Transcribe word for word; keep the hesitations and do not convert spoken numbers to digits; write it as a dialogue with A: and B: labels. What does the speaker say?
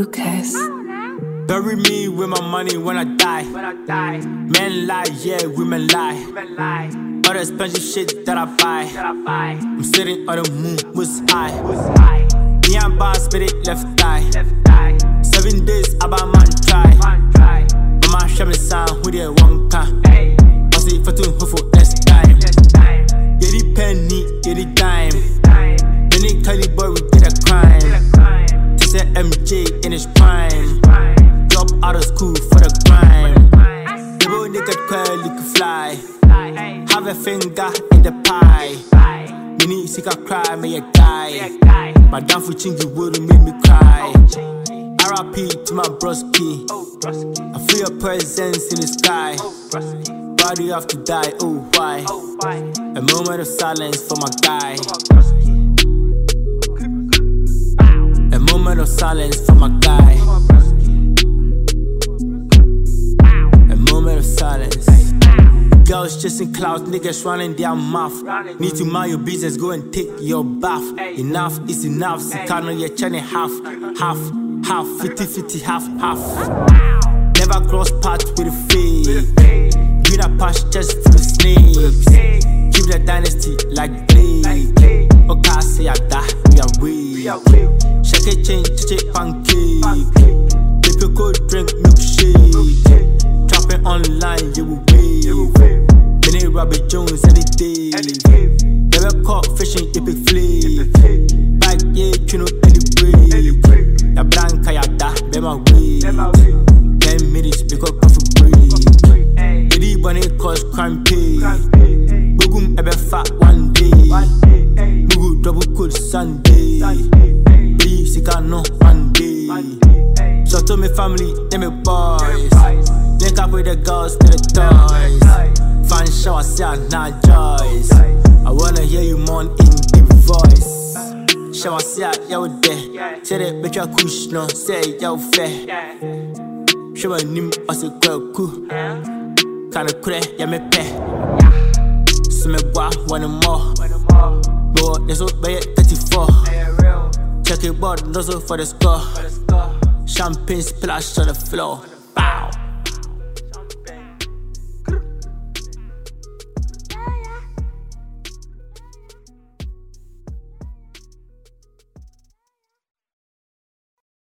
A: Lucas.
B: Bury me with my money when I die. Men lie, yeah, women lie. All the expensive shit that I buy. I'm sitting on the moon, was high. Me and boss spit it left thigh. Seven days, about man try. Mama show me sound with the one car. I see for two for next time. Get the penny, get the dime. Then it Cali boy, we did a crime. This is M J in his prime. Drop out of school for the grime. Double nigga curl, you can fly. Have a finger in the pie. Mini sick I cry, may you die. My damn for chingy wouldn't make me cry. R I P to my broski. I feel your presence in the sky. Body have to die, oh why? A moment of silence for my guy. A moment of silence for my guy. A moment of silence. Girls chasing clouds, niggas running their mouth. Need to mind your business, go and take your bath. Enough is enough, Sikano, you're turning half, half, half, fifty, fifty, half, half. Never cross paths with a fake. Green a patch just for the snakes. Keep the dynasty like Blade. Okay, say I die, we are way. Shake it, change, chiche, pancake. People go drink milkshake. Trapping online, you will wave. Benny Robbie Jones any day. Never caught fishing, epic flake. Back, yeah, you know, any break. Ya branca, ya da, be my way. Ten minutes, because coffee break. Baby, bunny, cause crime pay. Bogum, ebe fat one day. Mugu, double cool Sunday. Be Sikano one day. So to me family, them me boys. Link up with the girls to the toys. Fan shower, say I'm not joys. I wanna hear you moan in deep voice. Shower, say I'm yo there. Say that bitch a kush, no, say yo fair. Show a nim, I say quite cool. Kinda cray, yeah me pay. So me wa, one more. But there's up by thirty-four. Check it board, nozzle for the score. Champagne splash on the floor. Bow.